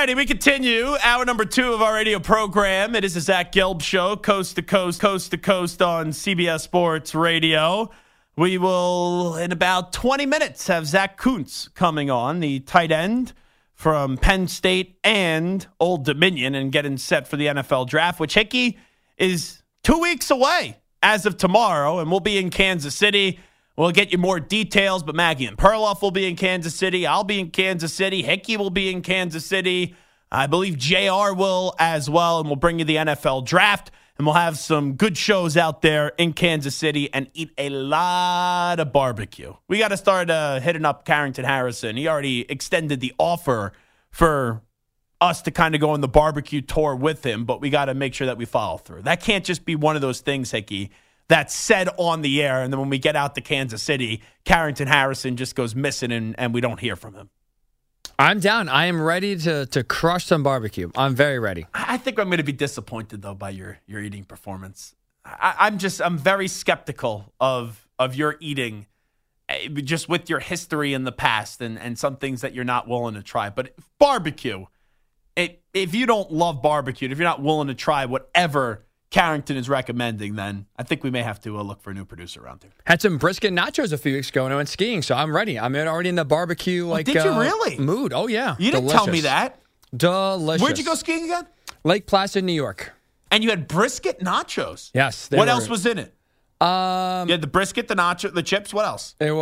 righty, we continue. Hour number 2 of our radio program. It is the Zach Gelb Show, coast to coast on CBS Sports Radio. We will, in about 20 minutes, have Zach Kuntz coming on, the tight end from Penn State and Old Dominion, and getting set for the NFL Draft, which Hickey is 2 weeks away as of tomorrow, and we'll be in Kansas City. We'll get you more details, but Maggie and Perloff will be in Kansas City. I'll be in Kansas City. Hickey will be in Kansas City. I believe JR will as well, and we'll bring you the NFL Draft, and we'll have some good shows out there in Kansas City and eat a lot of barbecue. We got to start hitting up Carrington Harrison. He already extended the offer for us to kind of go on the barbecue tour with him, but we got to make sure that we follow through. That can't just be one of those things, Hickey, that's said on the air, and then when we get out to Kansas City, Carrington Harrison just goes missing, and we don't hear from him. I'm down. I am ready to crush some barbecue. I'm very ready. I think I'm going to be disappointed, though, by your eating performance. I'm very skeptical of your eating, just with your history in the past and some things that you're not willing to try. But barbecue, if you don't love barbecue, if you're not willing to try whatever Carrington is recommending, then I think we may have to look for a new producer around here. Had some brisket nachos a few weeks ago and I went skiing, so I'm ready. I'm already in the barbecue did you really? Mood. Oh, yeah. You didn't tell me that. Delicious. Where'd you go skiing again? Lake Placid, New York. And you had brisket nachos? Yes. What else was in it? You had the brisket, the nacho, the chips. What else? There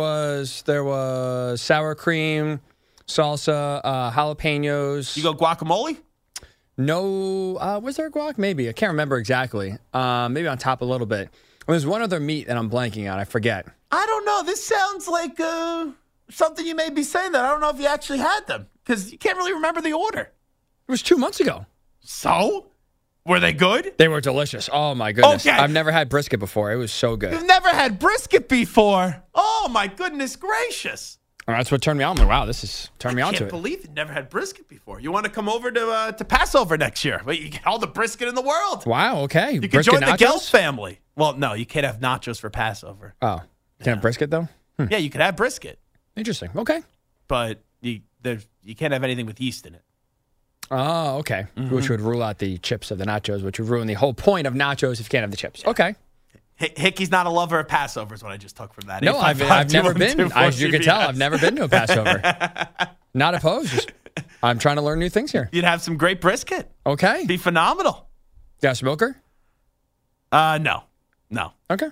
was sour cream, salsa, jalapenos. You go guacamole? No, was there guac? Maybe. I can't remember exactly. Maybe on top a little bit. There's one other meat that I'm blanking on. I forget. I don't know. This sounds like something you may be saying that I don't know if you actually had them because you can't really remember the order. It was 2 months ago. So? Were they good? They were delicious. Oh, my goodness. Okay. I've never had brisket before. It was so good. You've never had brisket before? Oh, my goodness gracious. That's what turned me on. I'm like, wow, this is turned me on to it. I can't believe you've never had brisket before. You want to come over to Passover next year? Well, you get all the brisket in the world. Wow, okay. You can join the Gelb family. Well, no, you can't have nachos for Passover. Oh, you can't have brisket, though? Yeah, you could have brisket. Interesting. Okay. But you can't have anything with yeast in it. Oh, okay. Mm-hmm. Which would rule out the chips of the nachos, which would ruin the whole point of nachos if you can't have the chips. Yeah. Okay. Hickey's not a lover of Passover is what I just took from that. No, I've never been. As you can tell, I've never been to a Passover. Not opposed. I'm trying to learn new things here. You'd have some great brisket. Okay. Be phenomenal. Got a smoker? No. Okay.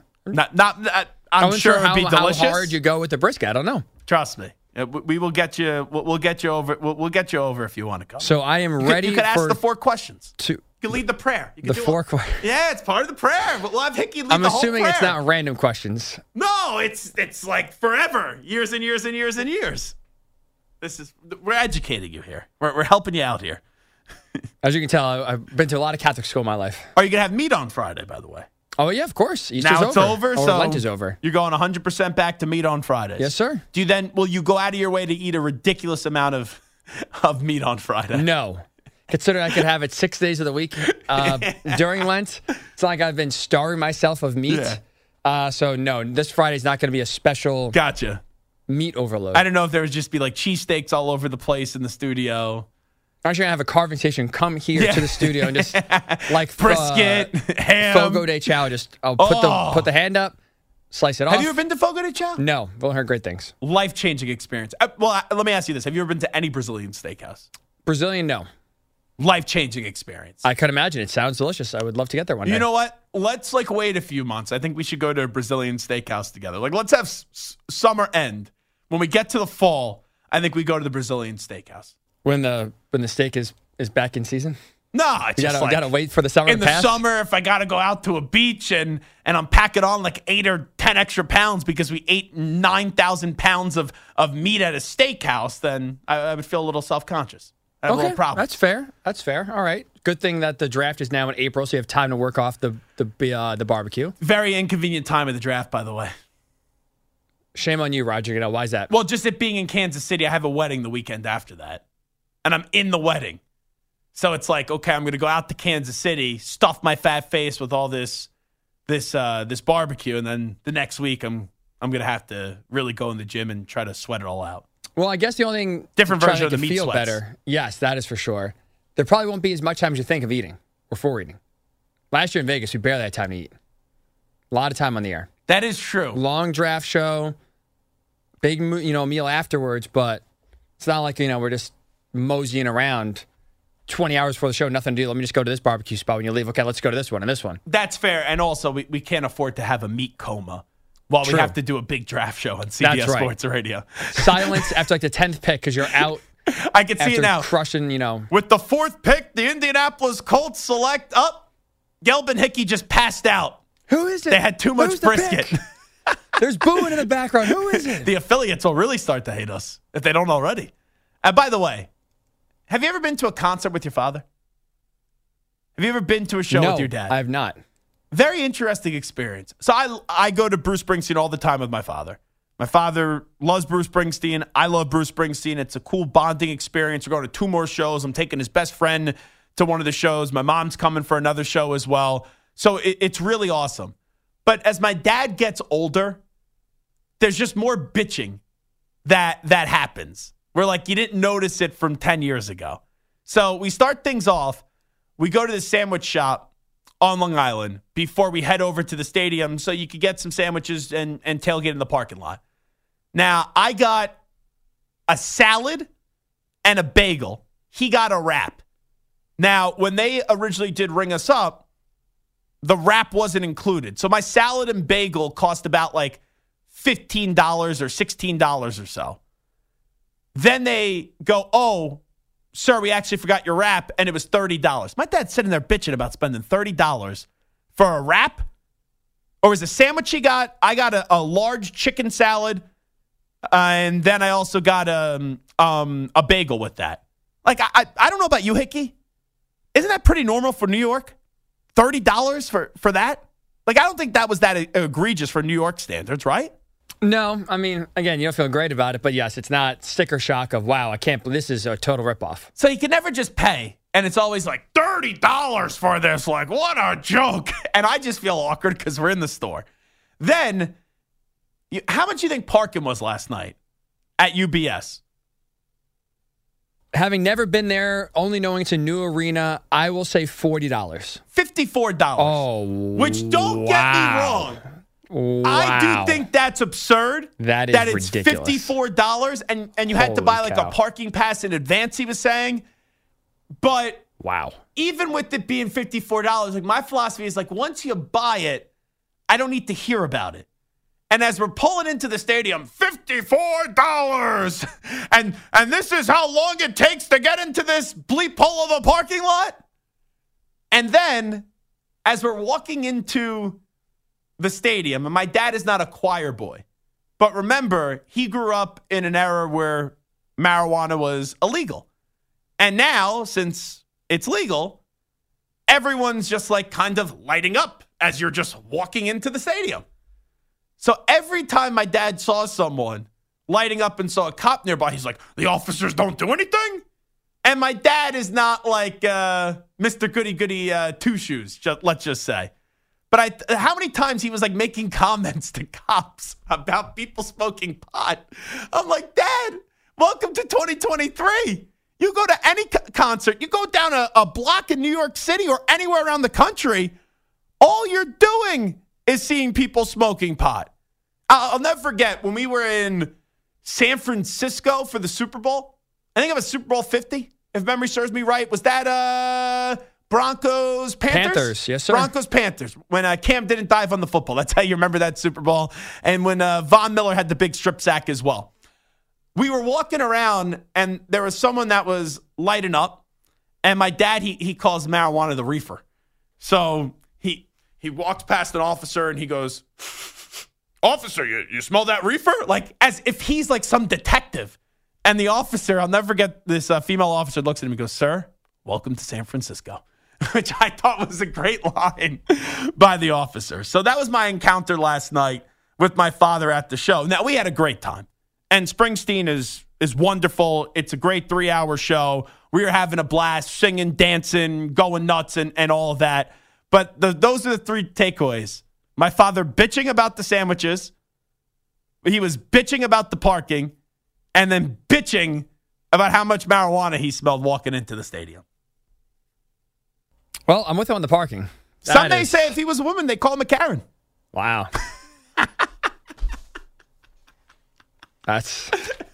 I'm sure it would be delicious. How hard you go with the brisket, I don't know. Trust me. We will get you. We'll get you over. We'll get you over if you want to come. So I am ready. You could ask the 4 questions. You can lead the prayer. You can the 4 questions. Yeah, it's part of the prayer. But we'll have Hickey lead the whole prayer. I'm assuming it's not random questions. No, it's like forever, years and years and years and years. We're educating you here. We're helping you out here. As you can tell, I've been to a lot of Catholic school in my life. Are you gonna have meat on Friday? By the way. Oh yeah, of course. Easter's now it's over, so Lent is over. You're going 100% back to meat on Fridays. Yes, sir. Will you go out of your way to eat a ridiculous amount of meat on Friday? No. Considering I could have it 6 days of the week during Lent, it's not like I've been starving myself of meat. Yeah. So no, this Friday's not going to be a special. Gotcha. Meat overload. I don't know if there would just be like cheesesteaks all over the place in the studio. I'm actually going to have a carving station come here to the studio and just like brisket, ham. Fogo de Chao. I'll put the hand up, slice it off. Have you ever been to Fogo de Chao? No, but I heard great things. Life-changing experience. Let me ask you this. Have you ever been to any Brazilian steakhouse? Brazilian, no. Life-changing experience. I could imagine. It sounds delicious. I would love to get there one day. You know what? Let's wait a few months. I think we should go to a Brazilian steakhouse together. Let's have summer end. When we get to the fall, I think we go to the Brazilian steakhouse. When the steak is back in season? No, it's you gotta wait for the summer to pass. In the summer, if I gotta go out to a beach and I'm packing on like 8 or 10 extra pounds because we ate 9,000 pounds of meat at a steakhouse, then I would feel a little self-conscious. I have a little problem. That's fair. All right. Good thing that the draft is now in April, so you have time to work off the barbecue. Very inconvenient time of the draft, by the way. Shame on you, Roger. Why is that? Well, just it being in Kansas City, I have a wedding the weekend after that. And I'm in the wedding. So it's like, okay, I'm going to go out to Kansas City, stuff my fat face with all this barbecue, and then the next week I'm going to have to really go in the gym and try to sweat it all out. Well, I guess the only thing different version of the meat feel sweats. Better. Yes, that is for sure. there probably won't be as much time as you think of eating or for eating. Last year in Vegas, we barely had time to eat. A lot of time on the air. That is true. Long draft show, big meal afterwards, but it's not like we're just moseying around 20 hours before the show, nothing to do. Let me just go to this barbecue spot when you leave. Okay, let's go to this one and this one. That's fair. And also, we can't afford to have a meat coma while we have to do a big draft show on CBS Sports Radio. Silence after the 10th pick because you're out. I can see it now. Crushing, With the 4th pick, the Indianapolis Colts select up. Gelb and Hickey just passed out. Who is it? They had too much brisket. There's booing in the background. Who is it? The affiliates will really start to hate us if they don't already. And by the way, have you ever been to a concert with your father? Have you ever been to a show with your dad? I have not. Very interesting experience. So I go to Bruce Springsteen all the time with my father. My father loves Bruce Springsteen. I love Bruce Springsteen. It's a cool bonding experience. We're going to 2 more shows. I'm taking his best friend to one of the shows. My mom's coming for another show as well. So it's really awesome. But as my dad gets older, there's just more bitching that happens. We're like, you didn't notice it from 10 years ago. So we start things off. We go to the sandwich shop on Long Island before we head over to the stadium so you could get some sandwiches and tailgate in the parking lot. Now, I got a salad and a bagel. He got a wrap. Now, when they originally did ring us up, the wrap wasn't included. So my salad and bagel cost about like $15 or $16 or so. Then they go, oh, sir, we actually forgot your wrap, and it was $30. My dad's sitting there bitching about spending $30 for a wrap. Or was a sandwich he got? I got a large chicken salad, and then I also got a bagel with that. Like, I don't know about you, Hickey. Isn't that pretty normal for New York? $30 for that? Like, I don't think that was that egregious for New York standards, right? No, I mean, again, you don't feel great about it, but yes, it's not sticker shock of, wow, I can't believe this is a total ripoff. So you can never just pay, and it's always like, $30 for this. Like, what a joke. And I just feel awkward because we're in the store. Then, how much do you think parking was last night at UBS? Having never been there, only knowing it's a new arena, I will say $40. $54. Oh, which don't get me wrong. Wow. I do think that's absurd. That is ridiculous. It's $54 and you had to buy like a parking pass in advance, he was saying. But wow. Even with it being $54, like my philosophy is like once you buy it, I don't need to hear about it. And as we're pulling into the stadium, $54. And this is how long it takes to get into this bleep hole of a parking lot. And then as we're walking into the stadium, and my dad is not a choir boy, but remember, he grew up in an era where marijuana was illegal. And now, since it's legal, everyone's just like kind of lighting up as you're just walking into the stadium. So every time my dad saw someone lighting up and saw a cop nearby, he's like, the officers don't do anything? And my dad is not like Mr. Goody-Goody Two-Shoes, let's just say. But how many times he was like making comments to cops about people smoking pot? I'm like, Dad, welcome to 2023. You go to any concert, you go down a block in New York City or anywhere around the country, all you're doing is seeing people smoking pot. I'll never forget when we were in San Francisco for the Super Bowl. I think it was Super Bowl 50, if memory serves me right. Was that Broncos, Panthers? Panthers, yes, sir. Broncos, Panthers. When Cam didn't dive on the football. That's how you remember that Super Bowl. And when Von Miller had the big strip sack as well. We were walking around, and there was someone that was lighting up. And my dad, he calls marijuana the reefer. So he walks past an officer, and he goes, officer, you smell that reefer? Like, as if he's like some detective. And the officer, I'll never forget, this female officer looks at him and goes, sir, welcome to San Francisco. Which I thought was a great line by the officer. So that was my encounter last night with my father at the show. Now, we had a great time. And Springsteen is wonderful. It's a great 3-hour show. We were having a blast, singing, dancing, going nuts, and all of that. But those are the 3 takeaways. My father bitching about the sandwiches. He was bitching about the parking. And then bitching about how much marijuana he smelled walking into the stadium. Well, I'm with him on the parking. Some may say if he was a woman, they call him a Karen. Wow. That's.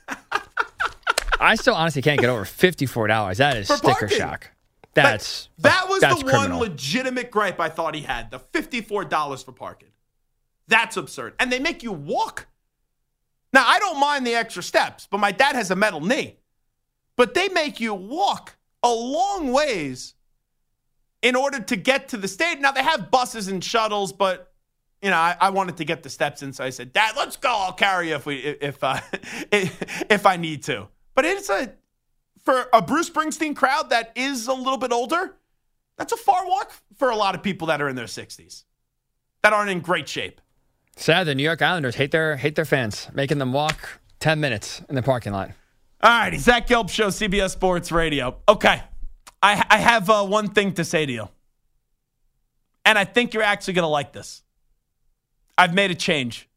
I still honestly can't get over $54. That is For sticker parking. shock. That was the criminal. one legitimate gripe I thought he had, the $54 for parking. That's absurd. And they make you walk. Now, I don't mind the extra steps, but my dad has a metal knee. But they make you walk a long ways in order to get to the stadium. Now, they have buses and shuttles, but, you know, I wanted to get the steps in, so I said, Dad, let's go. I'll carry you if I need to. But it's for a Bruce Springsteen crowd that is a little bit older, that's a far walk for a lot of people that are in their 60s that aren't in great shape. Sad, the New York Islanders hate their fans, making them walk 10 minutes in the parking lot. All right, Zach Gelb Show, CBS Sports Radio. Okay, I have one thing to say to you, and I think you're actually going to like this. I've made a change.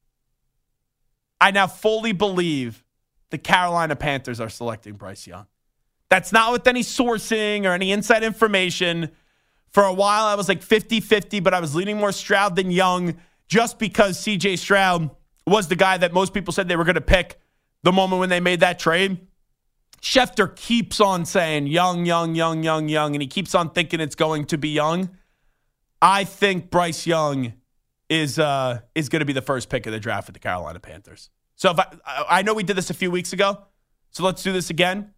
I now fully believe the Carolina Panthers are selecting Bryce Young. That's not with any sourcing or any inside information. For a while, I was like 50-50, but I was leaning more Stroud than Young just because C.J. Stroud was the guy that most people said they were going to pick the moment when they made that trade. Schefter keeps on saying Young, and he keeps on thinking it's going to be Young. I think Bryce Young is going to be the first pick of the draft for the Carolina Panthers. So if I know we did this a few weeks ago, so let's do this again.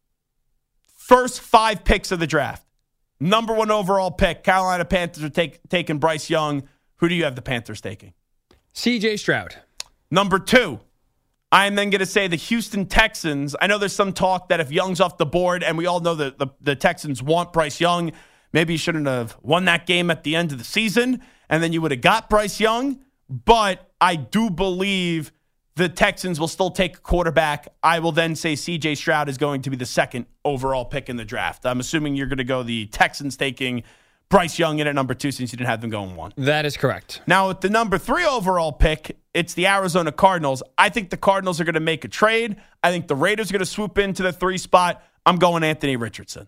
First 5 picks of the draft. Number 1 overall pick, Carolina Panthers are taking Bryce Young. Who do you have the Panthers taking? C.J. Stroud. Number 2, I am then going to say the Houston Texans. I know there's some talk that if Young's off the board, and we all know that the Texans want Bryce Young, maybe you shouldn't have won that game at the end of the season, and then you would have got Bryce Young. But I do believe the Texans will still take a quarterback. I will then say C.J. Stroud is going to be the 2nd overall pick in the draft. I'm assuming you're going to go the Texans taking Bryce Young in at number 2 since you didn't have them going 1. That is correct. Now, with the number 3 overall pick, it's the Arizona Cardinals. I think the Cardinals are going to make a trade. I think the Raiders are going to swoop into the 3 spot. I'm going Anthony Richardson.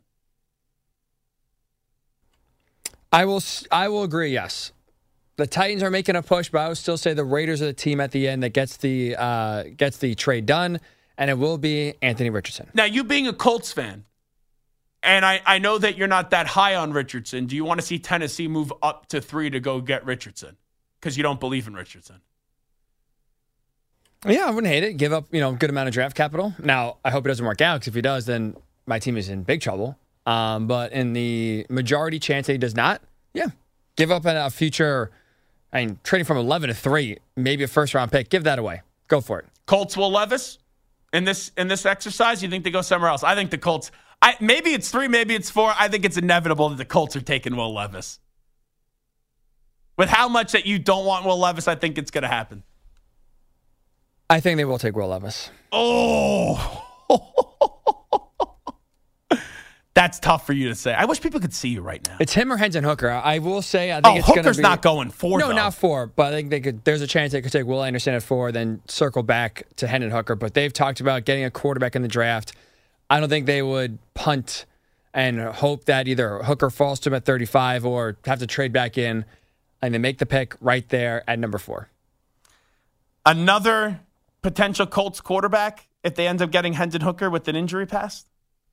I will agree, yes. The Titans are making a push, but I would still say the Raiders are the team at the end that gets the trade done, and it will be Anthony Richardson. Now, you being a Colts fan, and I know that you're not that high on Richardson, do you want to see Tennessee move up to 3 to go get Richardson? Because you don't believe in Richardson. Yeah, I wouldn't hate it. Give up, a good amount of draft capital. Now, I hope it doesn't work out, because if he does, then my team is in big trouble. But in the majority chance that he does not, yeah, give up a future. I mean, trading from 11 to 3, maybe a first-round pick. Give that away. Go for it. Colts will Levis in this exercise? You think they go somewhere else? I think the Colts. Maybe it's 3, maybe it's 4. I think it's inevitable that the Colts are taking Will Levis. With how much that you don't want Will Levis, I think it's going to happen. I think they will take Will Levis. Oh. That's tough for you to say. I wish people could see you right now. It's him or Hendon Hooker. I will say, I think it's going to be... Hooker's not going 4, No, though. not 4, but I think they could. There's a chance they could take Will Anderson at 4, then circle back to Hendon Hooker. But they've talked about getting a quarterback in the draft. I don't think they would punt and hope that either Hooker falls to him at 35 or have to trade back in, and they make the pick right there at number 4. Another potential Colts quarterback if they end up getting Hendon Hooker with an injury past?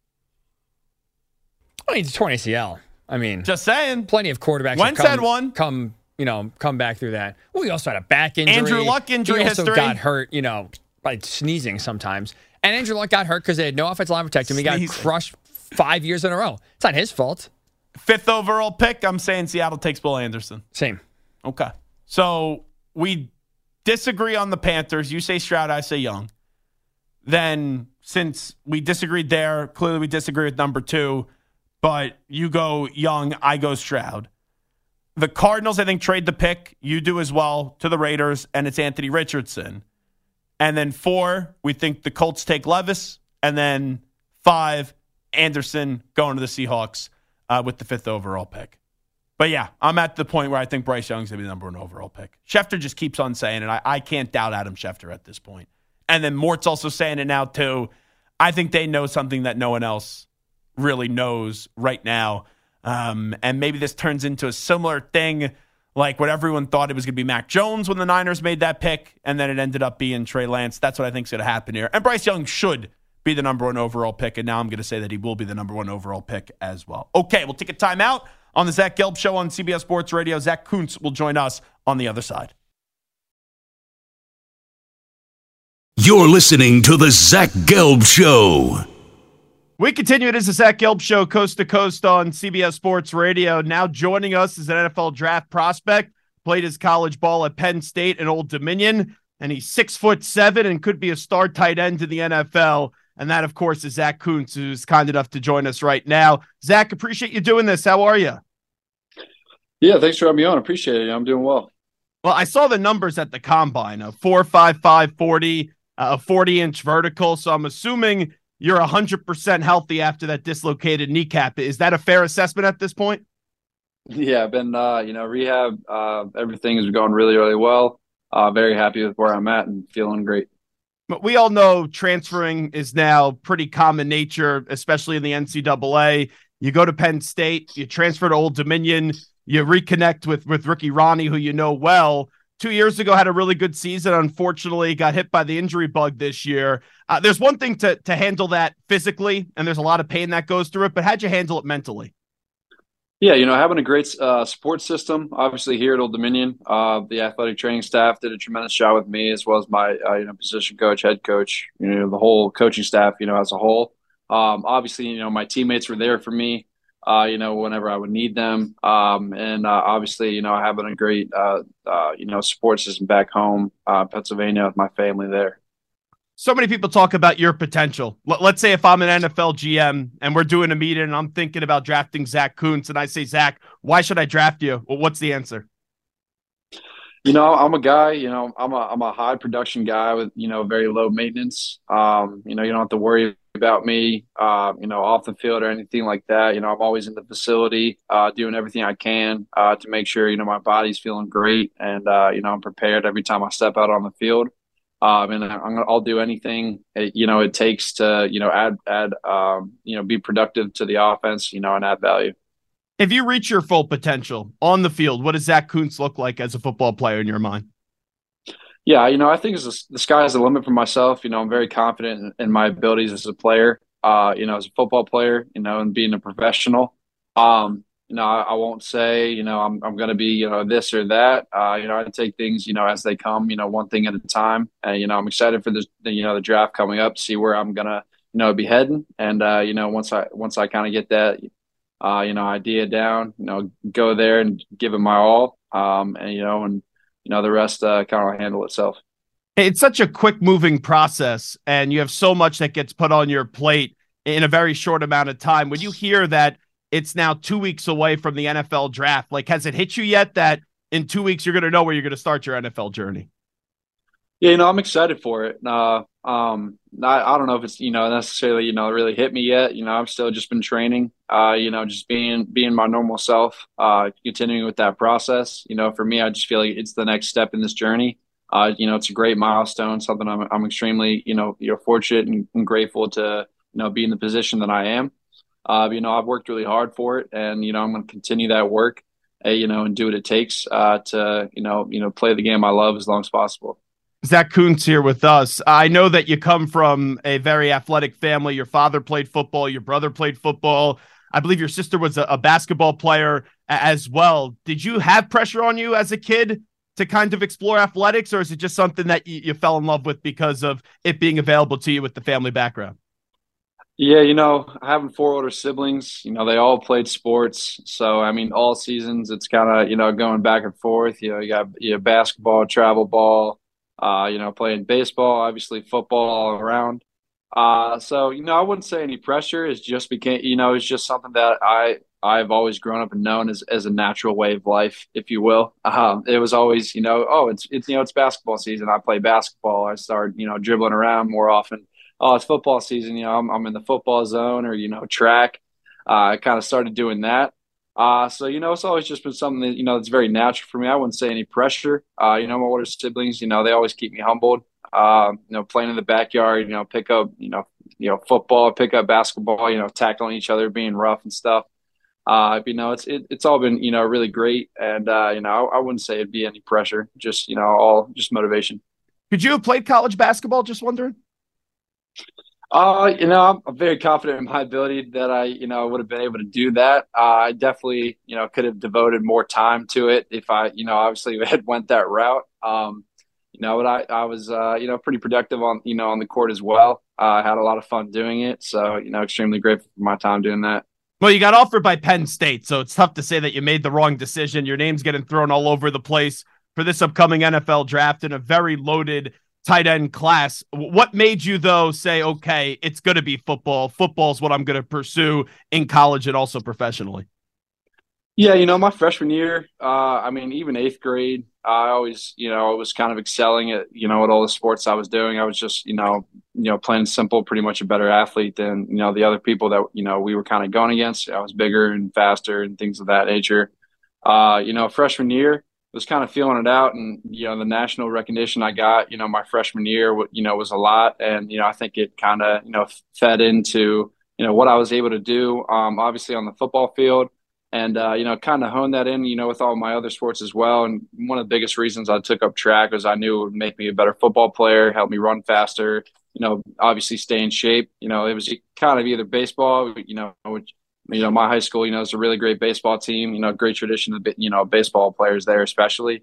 Well, he's torn ACL. I mean, just saying. Plenty of quarterbacks Wentz had one. Come back through that. Well, he also had a back injury. Andrew Luck injury history. He also got hurt, by sneezing sometimes. And Andrew Luck got hurt because they had no offensive line protect him. He got crushed 5 years in a row. It's not his fault. 5th overall pick, I'm saying Seattle takes Will Anderson. Same. Okay. So we disagree on the Panthers. You say Stroud, I say Young. Then since we disagreed there, clearly we disagree with number 2. But you go Young, I go Stroud. The Cardinals, I think, trade the pick. You do as well to the Raiders, and it's Anthony Richardson. And then 4, we think the Colts take Levis. And then 5, Anderson going to the Seahawks with the 5th overall pick. But yeah, I'm at the point where I think Bryce Young's going to be the number 1 overall pick. Schefter just keeps on saying it. I can't doubt Adam Schefter at this point. And then Mort's also saying it now too. I think they know something that no one else really knows right now. And maybe this turns into a similar thing like what everyone thought it was going to be Mac Jones when the Niners made that pick, and then it ended up being Trey Lance. That's what I think is going to happen here. And Bryce Young should be the number one overall pick, and now I'm going to say that he will be the number one overall pick as well. Okay, we'll take a timeout on the Zach Gelb Show on CBS Sports Radio. Zach Kuntz will join us on the other side. You're listening to the Zach Gelb Show. We continue. It is the Zach Gelb Show, coast to coast on CBS Sports Radio. Now joining us is an NFL draft prospect. Played his college ball at Penn State and Old Dominion, and he's 6'7" and could be a star tight end in the NFL. And that, of course, is Zach Kuntz, who's kind enough to join us right now. Zach, appreciate you doing this. How are you? Yeah, thanks for having me on. Appreciate it. I'm doing well. Well, I saw the numbers at the combine, a 4.55 40, a 40-inch vertical. So I'm assuming you're 100% healthy after that dislocated kneecap. Is that a fair assessment at this point? Yeah, I've been, rehab. Everything is going really, really well. Very happy with where I'm at and feeling great. But we all know transferring is now pretty common nature, especially in the NCAA. You go to Penn State, you transfer to Old Dominion, you reconnect with Ricky Ronnie, who you know well. 2 years ago, had a really good season. Unfortunately, got hit by the injury bug this year. There's one thing to handle that physically, and there's a lot of pain that goes through it, but how'd you handle it mentally? Yeah, having a great support system, obviously here at Old Dominion, the athletic training staff did a tremendous job with me, as well as my position coach, head coach, the whole coaching staff, as a whole. Obviously, my teammates were there for me, whenever I would need them. Obviously, having a great, support system back home, Pennsylvania, with my family there. So many people talk about your potential. Let's say if I'm an NFL GM and we're doing a meeting and I'm thinking about drafting Zach Kuntz, and I say, Zach, why should I draft you? Well, what's the answer? I'm a guy, I'm a high production guy with, very low maintenance. You don't have to worry about me, off the field or anything like that. I'm always in the facility, doing everything I can, to make sure, my body's feeling great. And, I'm prepared every time I step out on the field. And I'll do anything, it takes to, add, be productive to the offense, and add value. If you reach your full potential on the field, what does Zach Kuntz look like as a football player in your mind? Yeah, I think the sky's the limit for myself. I'm very confident in my abilities as a player, as a football player, and being a professional. I won't say, I'm going to be, this or that. I take things, as they come, one thing at a time. I'm excited for the draft coming up, see where I'm going to, be heading. And, once I kind of get that, idea down, go there and give it my all. The rest kind of handle itself. It's such a quick moving process, and you have so much that gets put on your plate in a very short amount of time. When you hear that it's now 2 weeks away from the NFL draft, like, has it hit you yet that in 2 weeks you're going to know where you're going to start your NFL journey? Yeah, I'm excited for it. I don't know if it's, necessarily, really hit me yet. I've still just been training, just being my normal self, continuing with that process. For me, I just feel like it's the next step in this journey. It's a great milestone, something I'm extremely, fortunate and grateful to, be in the position that I am. I've worked really hard for it, and, I'm going to continue that work, and do what it takes, to, play the game I love as long as possible. Zach Kuntz here with us. I know that you come from a very athletic family. Your father played football. Your brother played football. I believe your sister was a basketball player as well. Did you have pressure on you as a kid to kind of explore athletics, or is it just something that you fell in love with because of it being available to you with the family background? Yeah, having 4 older siblings, they all played sports. So, all seasons, it's kind of, going back and forth. You got basketball, travel ball, playing baseball, obviously football all around. So, I wouldn't say any pressure. It's just it's just something that I've always grown up and known as a natural way of life, if you will. It was always, it's basketball season. I play basketball. I start, dribbling around more often. Oh, it's football season. I'm in the football zone or, track. I kind of started doing that. So, it's always just been something that, it's very natural for me. I wouldn't say any pressure. My older siblings, they always keep me humbled. Playing in the backyard, pick up, football, pick up basketball, tackling each other, being rough and stuff. It's all been, really great. And, I wouldn't say it'd be any pressure, just, all just motivation. Could you have played college basketball? Just wondering. I'm very confident in my ability that would have been able to do that. I definitely, could have devoted more time to it if I, obviously had went that route. But I was, pretty productive on the court as well. I had a lot of fun doing it. So, extremely grateful for my time doing that. Well, you got offered by Penn State, so it's tough to say that you made the wrong decision. Your name's getting thrown all over the place for this upcoming NFL draft in a very loaded tight end class. What made you, though, say, okay, it's going to be football. Football's what I'm going to pursue in college and also professionally? Yeah, my freshman year, even eighth grade, I always, was kind of excelling at, at all the sports I was doing. I was just, plain and simple, pretty much a better athlete than, the other people that, we were kind of going against. I was bigger and faster and things of that nature. Freshman year was kind of feeling it out, and, the national recognition I got, my freshman year, was a lot. And, I think it kind of, fed into, what I was able to do, obviously on the football field. And, kind of hone that in, with all my other sports as well. And one of the biggest reasons I took up track was I knew it would make me a better football player, help me run faster, obviously stay in shape. It was kind of either baseball, which, my high school, is a really great baseball team, great tradition of, baseball players there, especially.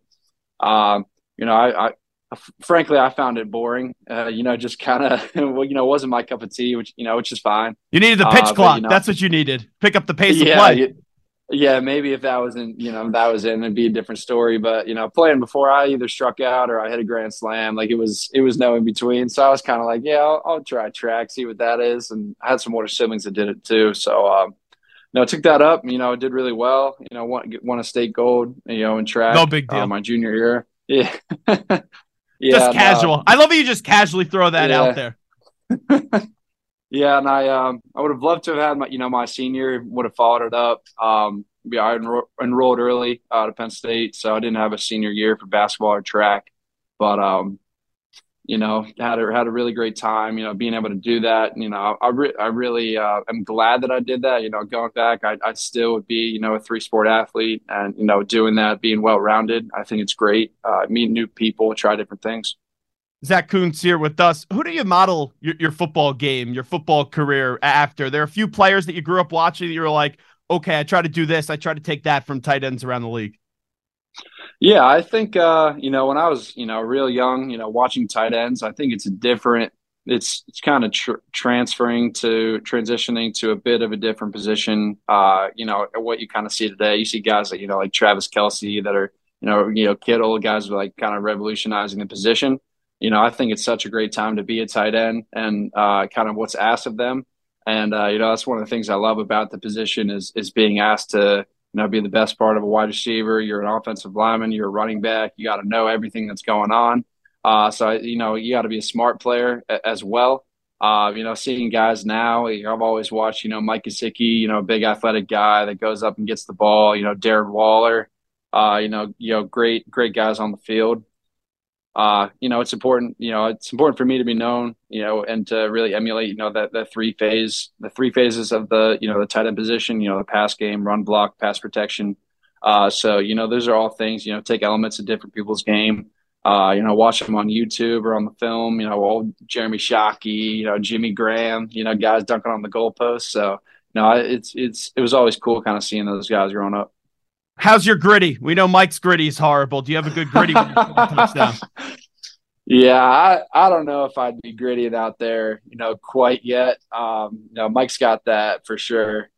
I frankly, I found it boring, just kind of, wasn't my cup of tea, which is fine. You needed the pitch clock. That's what you needed. Pick up the pace of play. Yeah, maybe if that was it'd be a different story. But, playing before, I either struck out or I hit a grand slam. Like it was no in between. So I was kind of like, yeah, I'll try track, see what that is. And I had some older siblings that did it too. So, I took that up, did really well, won a state gold, in track. No big deal. My junior year. Yeah. Yeah. Just casual. I love how you just casually throw that out there. Yeah, and I would have loved to have had my senior, would have followed it up. I enrolled early to Penn State, so I didn't have a senior year for basketball or track, but had a really great time. Being able to do that. I really am glad that I did that. Going back, I still would be a 3-sport athlete, and doing that, being well rounded. I think it's great. Meet new people, try different things. Zach Kuntz here with us. Who do you model your football game, your football career after? There are a few players that you grew up watching that you were like, okay, I try to do this. I try to take that from tight ends around the league. Yeah, I think, when I was, real young, watching tight ends, I think it's kind of transitioning to a bit of a different position. What you kind of see today, you see guys like, like Travis Kelce that are, Kittle, guys are like kind of revolutionizing the position. I think it's such a great time to be a tight end and kind of what's asked of them. And, that's one of the things I love about the position is being asked to, be the best part of a wide receiver. You're an offensive lineman, you're a running back. You got to know everything that's going on. So, you got to be a smart player as well. Seeing guys now, I've always watched, Mike Gesicki, a big athletic guy that goes up and gets the ball, Darren Waller, great guys on the field. It's important, for me to be known, and to really emulate, the three phases of the tight end position, the pass game, run block, pass protection. So, those are all things, take elements of different people's game, watch them on YouTube or on the film, old Jeremy Shockey, Jimmy Graham, guys dunking on the goalposts. So, it was always cool kind of seeing those guys growing up. How's your gritty? We know Mike's gritty is horrible. Do you have a good gritty when you touchdown? Yeah, I don't know if I'd be gritty out there, quite yet. Mike's got that for sure.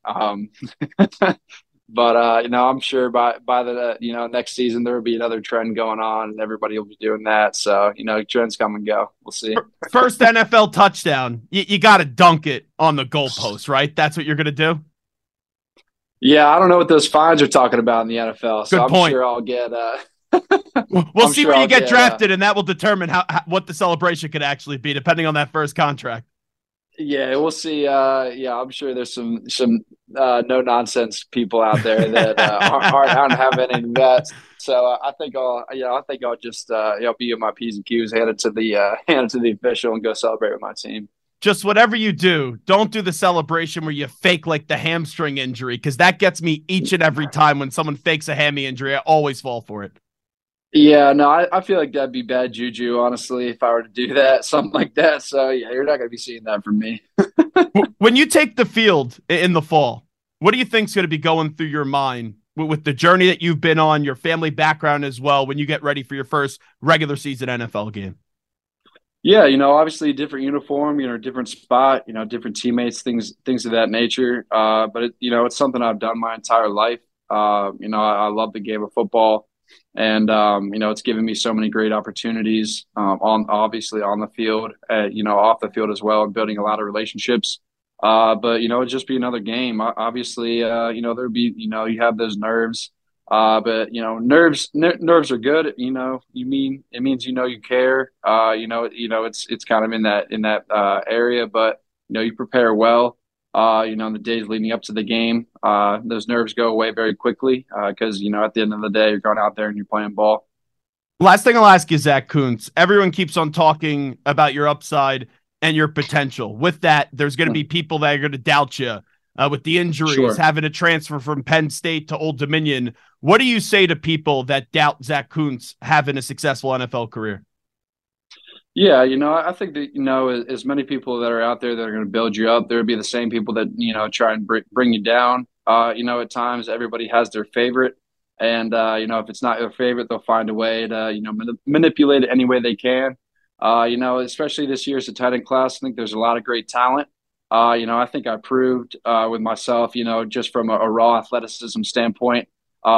But I'm sure by the next season there will be another trend going on, and everybody will be doing that. So trends come and go. We'll see. First NFL touchdown, you got to dunk it on the goalpost, right? That's what you're gonna do. Yeah, I don't know what those fines are talking about in the NFL, so Good point. I'm sure I'll get. We'll see where you get drafted, and that will determine what the celebration could actually be, depending on that first contract. Yeah, we'll see. I'm sure there's some no nonsense people out there that aren't having any bets. So I think I'll just be in my P's and Q's, hand it to the official, and go celebrate with my team. just whatever you do, don't do the celebration where you fake like the hamstring injury, because that gets me each and every time when someone fakes a hammy injury. I always fall for it. Yeah, no, I feel like that'd be bad juju, honestly, if I were to do that, something like that. So yeah, you're not gonna be seeing that from me. When you take the field in the fall, what do you think's going to be going through your mind with the journey that you've been on, your family background as well, when you get ready for your first regular season NFL game? Yeah, obviously different uniform, different spot, different teammates, things of that nature. But it's something I've done my entire life. I love the game of football, and it's given me so many great opportunities obviously on the field, off the field as well, and building a lot of relationships. But it'd just be another game. Obviously, there'd be, you have those nerves. But nerves are good. It means you care. It's kind of in that area, but you prepare well. In the days leading up to the game, those nerves go away very quickly because at the end of the day, you're going out there and you're playing ball. Last thing I'll ask you, Zach Kuntz. Everyone keeps on talking about your upside and your potential. With that, there's going to be people that are going to doubt you with the injuries, Sure. having to transfer from Penn State to Old Dominion. What do you say to people that doubt Zach Kuntz having a successful NFL career? Yeah, I think that, as many people that are out there that are going to build you up, there would be the same people that, try and bring you down. At times everybody has their favorite. And, if it's not your favorite, they'll find a way to, manipulate it any way they can. Especially this year's a tight end class. I think there's a lot of great talent. I think I proved with myself, just from a raw athleticism standpoint,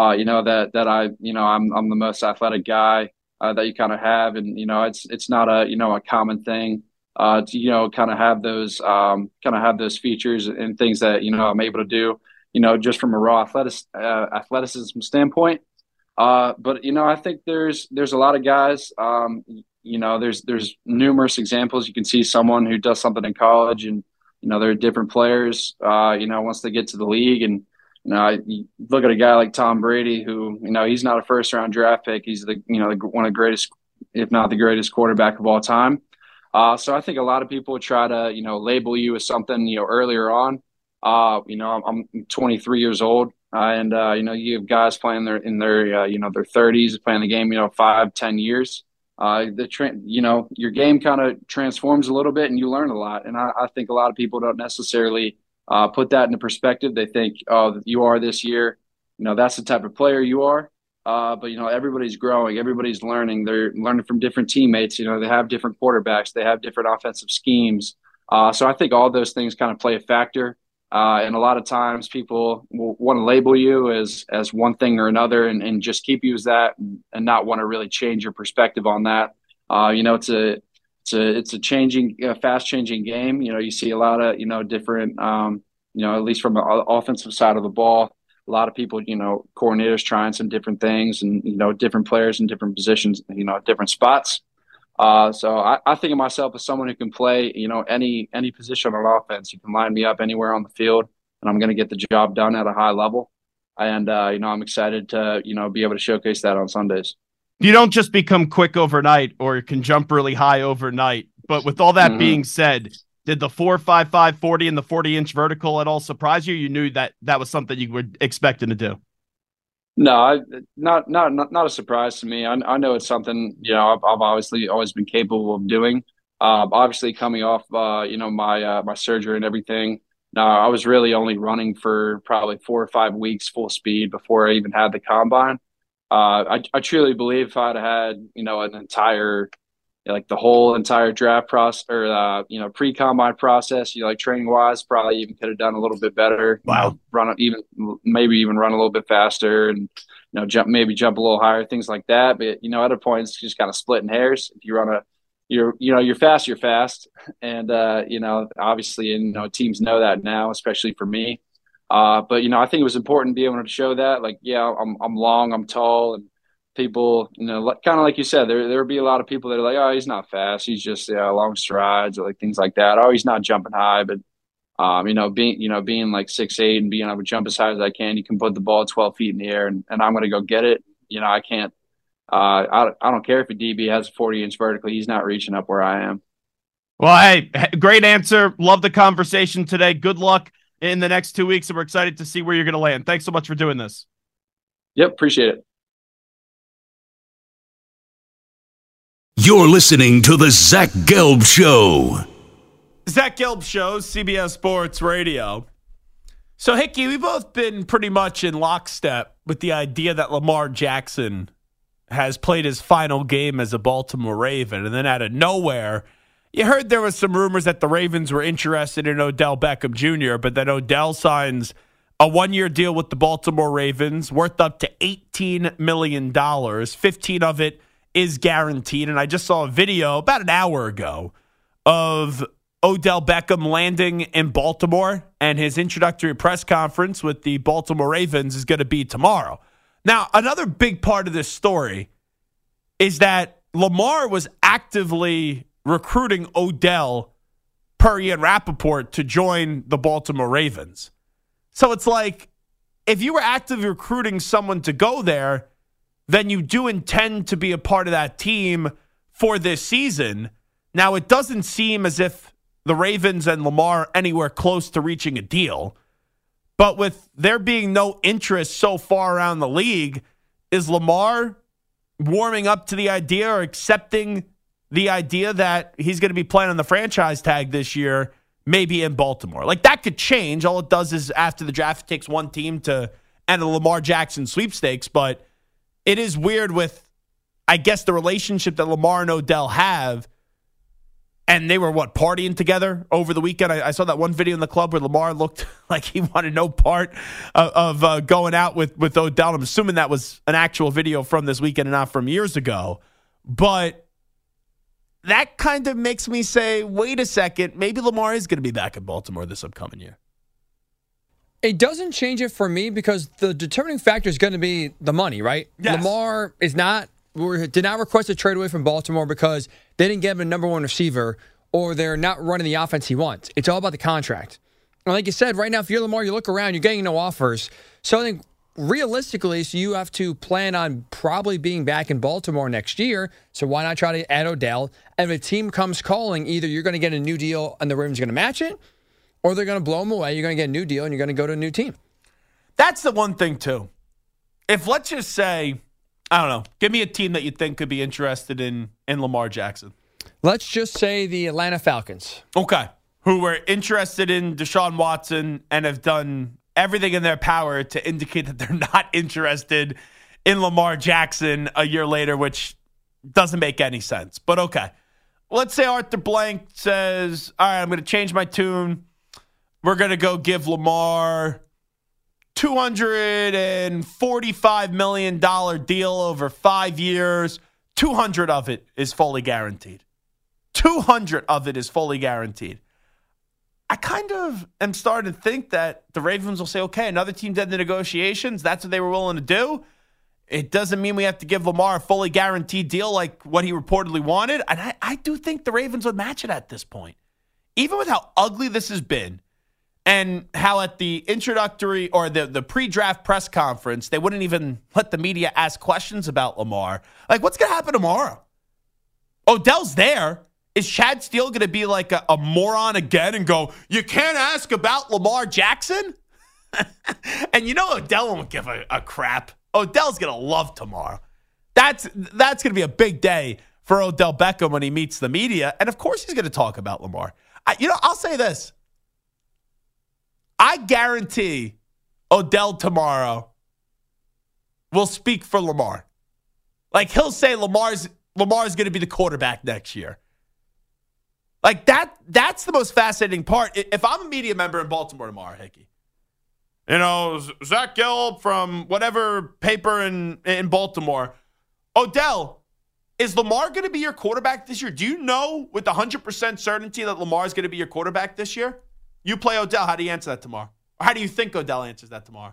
I'm the most athletic guy that you kind of have, and it's not a common thing to kind of have those features and things that I'm able to do just from a raw athleticism standpoint. But I think there's a lot of guys. There's numerous examples. You can see someone who does something in college, and there are different players. Once they get to the league, and you look at a guy like Tom Brady, who he's not a first round draft pick. He's one of the greatest, if not the greatest, quarterback of all time. So I think a lot of people try to label you as something earlier on. I'm 23 years old, and you have guys playing in their 30s, playing the game 5-10 years. Your game kind of transforms a little bit, and you learn a lot. And I think a lot of people don't necessarily put that into perspective. They think, oh, you are this year, that's the type of player you are. But everybody's growing, everybody's learning. They're learning from different teammates. They have different quarterbacks, they have different offensive schemes. So I think all those things kind of play a factor. And a lot of times people will want to label you as one thing or another, and just keep you as that, and not want to really change your perspective on that. It's a changing, fast changing game. You see a lot of, different, at least from the offensive side of the ball, a lot of people, coordinators trying some different things, and, different players in different positions, different spots. So I think of myself as someone who can play, any position on offense. You can line me up anywhere on the field, and I'm going to get the job done at a high level. And, I'm excited to, be able to showcase that on Sundays. You don't just become quick overnight or can jump really high overnight. But with all that being said, did the 4.55 40 and the 40-inch vertical at all surprise you? You knew that was something you were expecting to do. No, not a surprise to me. I know it's something, I've obviously always been capable of doing. Obviously coming off, my surgery and everything. No, I was really only running for probably 4 or 5 weeks full speed before I even had the combine. I truly believe if I'd had, an entire, like the whole entire draft process or, pre-combine process, training wise, probably even could have done a little bit better. Wow. Maybe even run a little bit faster, and, jump a little higher, things like that. But, at a point, it's just kind of splitting hairs. If you run you're fast, you're fast. And, obviously, and, teams know that now, especially for me. But, I think it was important to be able to show that, like, yeah, I'm long, I'm tall, and people, kind of like you said, there would be a lot of people that are like, oh, he's not fast, he's just long strides, or like things like that. Oh, he's not jumping high. But, being like 6'8" and being able to jump as high as I can, you can put the ball 12 feet in the air, and I'm going to go get it. I can't. I don't care if a DB has a 40-inch vertically, he's not reaching up where I am. Well, hey, great answer. Love the conversation today. Good luck in the next 2 weeks, and we're excited to see where you're going to land. Thanks so much for doing this. Yep, appreciate it. You're listening to the Zach Gelb Show. Zach Gelb Show, CBS Sports Radio. So, Hickey, we've both been pretty much in lockstep with the idea that Lamar Jackson has played his final game as a Baltimore Raven, and then out of nowhere, you heard there was some rumors that the Ravens were interested in Odell Beckham Jr., but then Odell signs a one-year deal with the Baltimore Ravens worth up to $18 million. 15 of it is guaranteed. And I just saw a video about an hour ago of Odell Beckham landing in Baltimore, and his introductory press conference with the Baltimore Ravens is going to be tomorrow. Now, another big part of this story is that Lamar was actively recruiting Odell, per Ian Rappaport, to join the Baltimore Ravens. So it's like, if you were actively recruiting someone to go there, then you do intend to be a part of that team for this season. Now, it doesn't seem as if the Ravens and Lamar are anywhere close to reaching a deal. But with there being no interest so far around the league, is Lamar warming up to the idea or accepting the idea that he's going to be playing on the franchise tag this year, maybe in Baltimore? Like, that could change. All it does is after the draft, it takes one team to end a Lamar Jackson sweepstakes. But it is weird with, I guess, the relationship that Lamar and Odell have. And they were, partying together over the weekend? I saw that one video in the club where Lamar looked like he wanted no part of going out with Odell. I'm assuming that was an actual video from this weekend and not from years ago. But that kind of makes me say, wait a second, maybe Lamar is going to be back in Baltimore this upcoming year. It doesn't change it for me because the determining factor is going to be the money, right? Yes. Lamar did not request a trade away from Baltimore because they didn't give him a number one receiver or they're not running the offense he wants. It's all about the contract. And like you said, right now, if you're Lamar, you look around, you're getting no offers. So I think realistically, so you have to plan on probably being back in Baltimore next year. So why not try to add Odell? And if a team comes calling, either you're going to get a new deal and the Ravens are going to match it, or they're going to blow them away. You're going to get a new deal and you're going to go to a new team. That's the one thing, too. If, let's just say, I don't know, give me a team that you think could be interested in Lamar Jackson. Let's just say the Atlanta Falcons. Okay. Who were interested in Deshaun Watson and have done everything in their power to indicate that they're not interested in Lamar Jackson a year later, which doesn't make any sense. But okay. Let's say Arthur Blank says, all right, I'm going to change my tune. We're going to go give Lamar $245 million deal over 5 years. 200 of it is fully guaranteed. 200 of it is fully guaranteed. I kind of am starting to think that the Ravens will say, okay, another team did the negotiations. That's what they were willing to do. It doesn't mean we have to give Lamar a fully guaranteed deal like what he reportedly wanted. And I do think the Ravens would match it at this point. Even with how ugly this has been and how at the introductory or the pre-draft press conference, they wouldn't even let the media ask questions about Lamar. Like, what's going to happen tomorrow? Odell's there. Is Chad Steele going to be like a moron again and go, you can't ask about Lamar Jackson? And you know Odell won't give a crap. Odell's going to love tomorrow. That's going to be a big day for Odell Beckham when he meets the media. And, of course, he's going to talk about Lamar. I'll say this. I guarantee Odell tomorrow will speak for Lamar. Like, he'll say Lamar's going to be the quarterback next year. Like, that's the most fascinating part. If I'm a media member in Baltimore tomorrow, Hickey, Zach Gelb from whatever paper in Baltimore, Odell, is Lamar going to be your quarterback this year? Do you know with 100% certainty that Lamar is going to be your quarterback this year? You play Odell. How do you answer that tomorrow? Or how do you think Odell answers that tomorrow?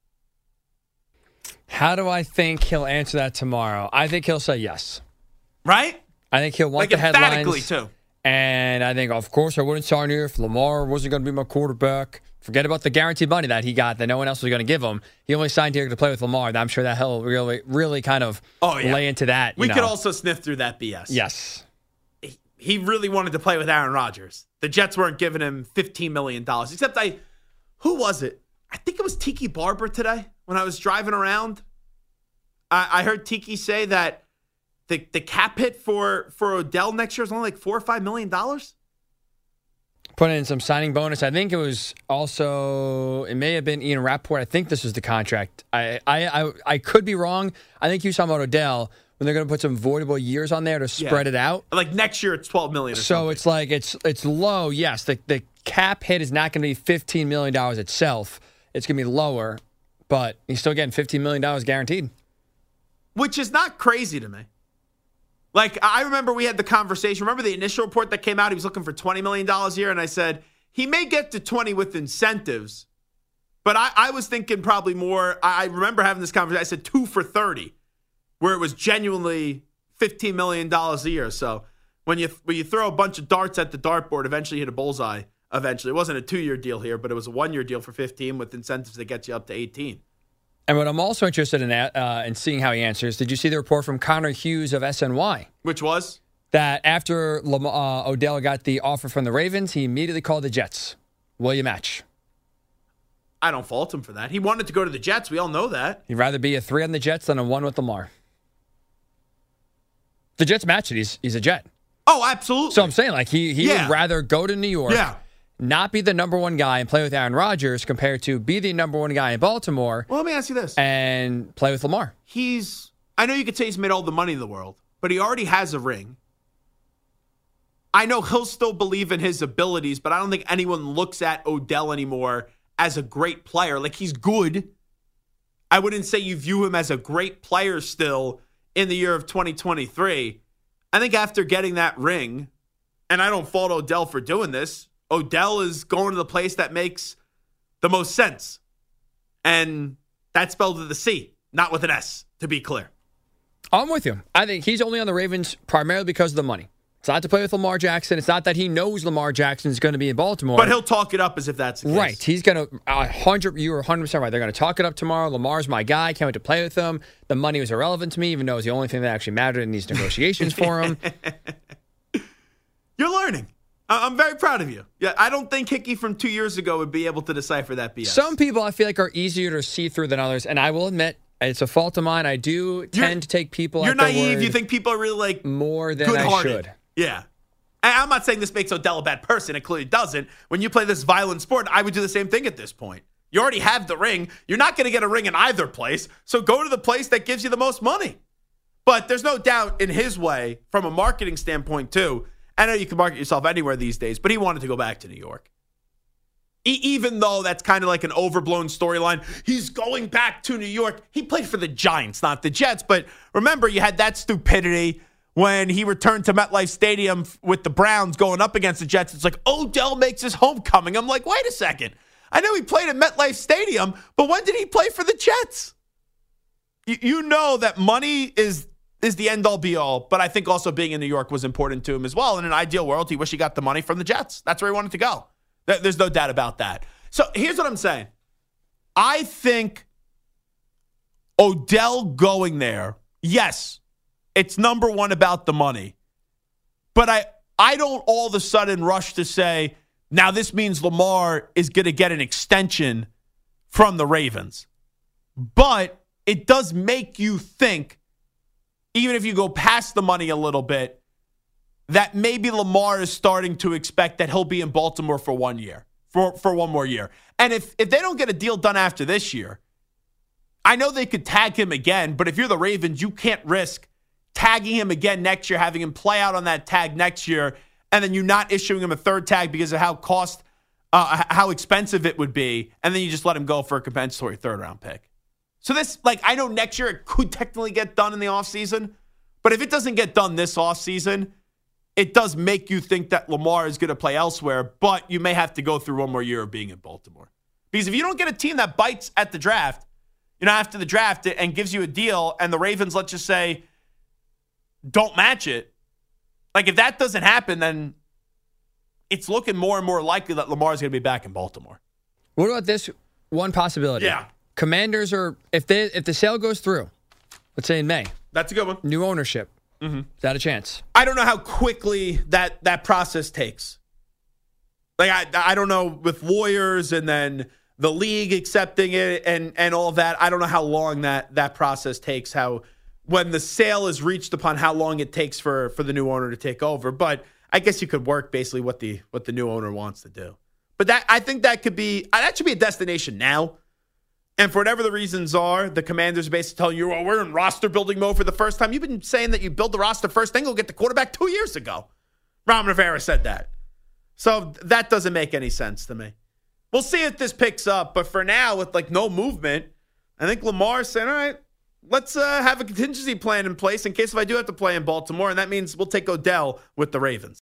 How do I think he'll answer that tomorrow? I think he'll say yes. Right? I think he'll want like the headlines. Emphatically, too. And I think, of course, I wouldn't sign here if Lamar wasn't going to be my quarterback. Forget about the guaranteed money that he got that no one else was going to give him. He only signed here to play with Lamar. And I'm sure that he'll really kind of lay into that. We could also sniff through that BS. Yes. he really wanted to play with Aaron Rodgers. The Jets weren't giving him $15 million. Except who was it? I think it was Tiki Barber today when I was driving around. I heard Tiki say that the cap hit for Odell next year is only like $4 or $5 million. Put in some signing bonus. I think it was also, it may have been Ian Rappaport. I think this was the contract. I could be wrong. I think he was talking about Odell when they're going to put some voidable years on there to spread it out. Like next year it's $12 million or so something. It's like it's low. Yes, the cap hit is not going to be $15 million itself. It's going to be lower, but he's still getting $15 million guaranteed. Which is not crazy to me. Like, I remember we had the conversation. Remember the initial report that came out? He was looking for $20 million a year, and I said, he may get to 20 with incentives, but I was thinking probably more. I remember having this conversation. I said 2 for 30, where it was genuinely $15 million a year. So when you throw a bunch of darts at the dartboard, eventually you hit a bullseye. Eventually. It wasn't a 2-year deal here, but it was a 1-year deal for 15 with incentives that get you up to 18. And what I'm also interested in seeing how he answers, did you see the report from Connor Hughes of SNY? Which was? That after Odell got the offer from the Ravens, he immediately called the Jets. Will you match? I don't fault him for that. He wanted to go to the Jets. We all know that. He'd rather be a 3 on the Jets than a 1 with Lamar. The Jets match it. He's a Jet. Oh, absolutely. So I'm saying, like, he would rather go to New York. Yeah. Not be the number 1 guy and play with Aaron Rodgers compared to be the number 1 guy in Baltimore. Well, let me ask you this. And play with Lamar. I know you could say he's made all the money in the world, but he already has a ring. I know he'll still believe in his abilities, but I don't think anyone looks at Odell anymore as a great player. Like, he's good. I wouldn't say you view him as a great player still in the year of 2023. I think after getting that ring, and I don't fault Odell for doing this, Odell is going to the place that makes the most sense. And that's spelled with a C, not with an S, to be clear. I'm with you. I think he's only on the Ravens primarily because of the money. It's not to play with Lamar Jackson. It's not that he knows Lamar Jackson is going to be in Baltimore. But he'll talk it up as if that's the case. Right. He's going to, you were 100% right. They're going to talk it up tomorrow. Lamar's my guy. Can't wait to play with him. The money was irrelevant to me, even though it was the only thing that actually mattered in these negotiations for him. You're learning. I'm very proud of you. Yeah, I don't think Hickey from 2 years ago would be able to decipher that BS. Some people I feel like are easier to see through than others, and I will admit it's a fault of mine. I do tend to take people at their word. You're naive. You think people are really like more than I should. Yeah. I'm not saying this makes Odell a bad person. It clearly doesn't. When you play this violent sport, I would do the same thing at this point. You already have the ring. You're not going to get a ring in either place, so go to the place that gives you the most money. But there's no doubt in his way, from a marketing standpoint too, I know you can market yourself anywhere these days, but he wanted to go back to New York. Even though that's kind of like an overblown storyline, he's going back to New York. He played for the Giants, not the Jets. But remember, you had that stupidity when he returned to MetLife Stadium with the Browns going up against the Jets. It's like, Odell makes his homecoming. I'm like, wait a second. I know he played at MetLife Stadium, but when did he play for the Jets? You know that money is the end-all, be-all, but I think also being in New York was important to him as well. In an ideal world, he wished he got the money from the Jets. That's where he wanted to go. There's no doubt about that. So here's what I'm saying. I think Odell going there, yes, it's number one about the money. But I don't all of a sudden rush to say, now this means Lamar is going to get an extension from the Ravens. But it does make you think, even if you go past the money a little bit, that maybe Lamar is starting to expect that he'll be in Baltimore for 1 year, for one more year. And if they don't get a deal done after this year, I know they could tag him again, but if you're the Ravens, you can't risk tagging him again next year, having him play out on that tag next year, and then you not issuing him a third tag because of how expensive it would be, and then you just let him go for a compensatory third-round pick. So this, I know next year it could technically get done in the offseason, but if it doesn't get done this offseason, it does make you think that Lamar is going to play elsewhere, but you may have to go through one more year of being in Baltimore. Because if you don't get a team that bites at the draft, after the draft and gives you a deal, and the Ravens, let's just say, don't match it, if that doesn't happen, then it's looking more and more likely that Lamar is going to be back in Baltimore. What about this one possibility? Yeah. Commanders are, if the sale goes through, let's say in May. That's a good one. New ownership. Is that a chance? I don't know how quickly that process takes. Like, I don't know with lawyers and then the league accepting it and all that. I don't know how long that process takes, how when the sale is reached upon how long it takes for the new owner to take over. But I guess you could work basically what the new owner wants to do. But I think that should be a destination now. And for whatever the reasons are, the Commanders are basically telling you, well, we're in roster building mode for the first time. You've been saying that you build the roster first, then go get the quarterback 2 years ago. Ron Rivera said that. So that doesn't make any sense to me. We'll see if this picks up. But for now, with like no movement, I think Lamar's saying, all right, let's have a contingency plan in place in case if I do have to play in Baltimore. And that means we'll take Odell with the Ravens.